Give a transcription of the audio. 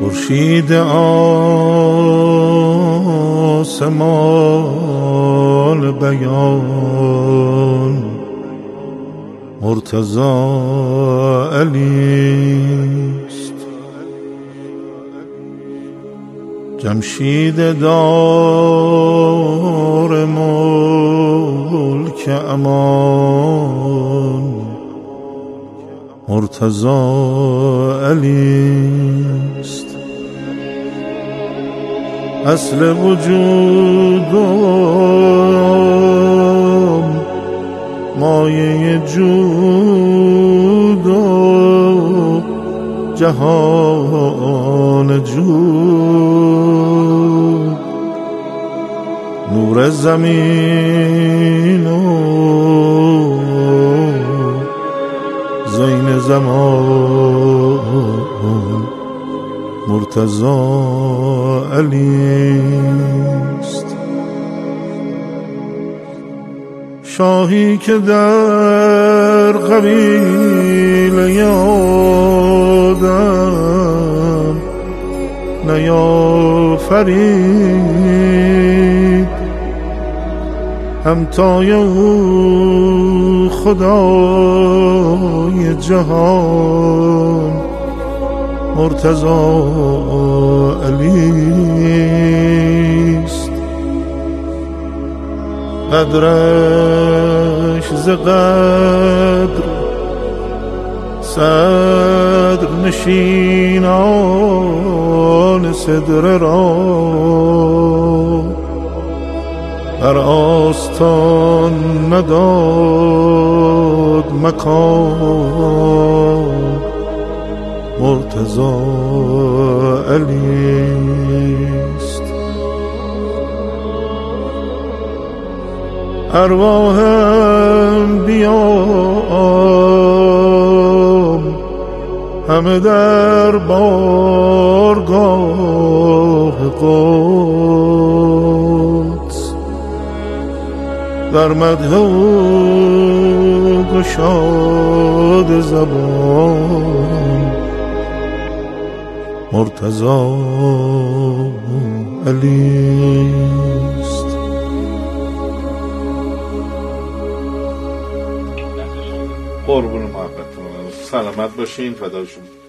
خورشید آسمان بیان مرتضی علیست. جمشید دار ملک امان مرتضی علیست. اصل وجودم مایه جود و جهان جود، نور زمین و زین زمان مرتضی علیست. شاهی که در قبیله آدم نیافرید، همتای او خدای جهان مرتضی علیست. قدرش ز قدر صدر نشینان صدر را بر آستان نداد مکان مرتضی علیست. ارواح انبیام همه در بارگاه قدس در مدح او گشاد زبان مرتضی علیست. قربون محبتتون، سلامت باشین، فدای شما.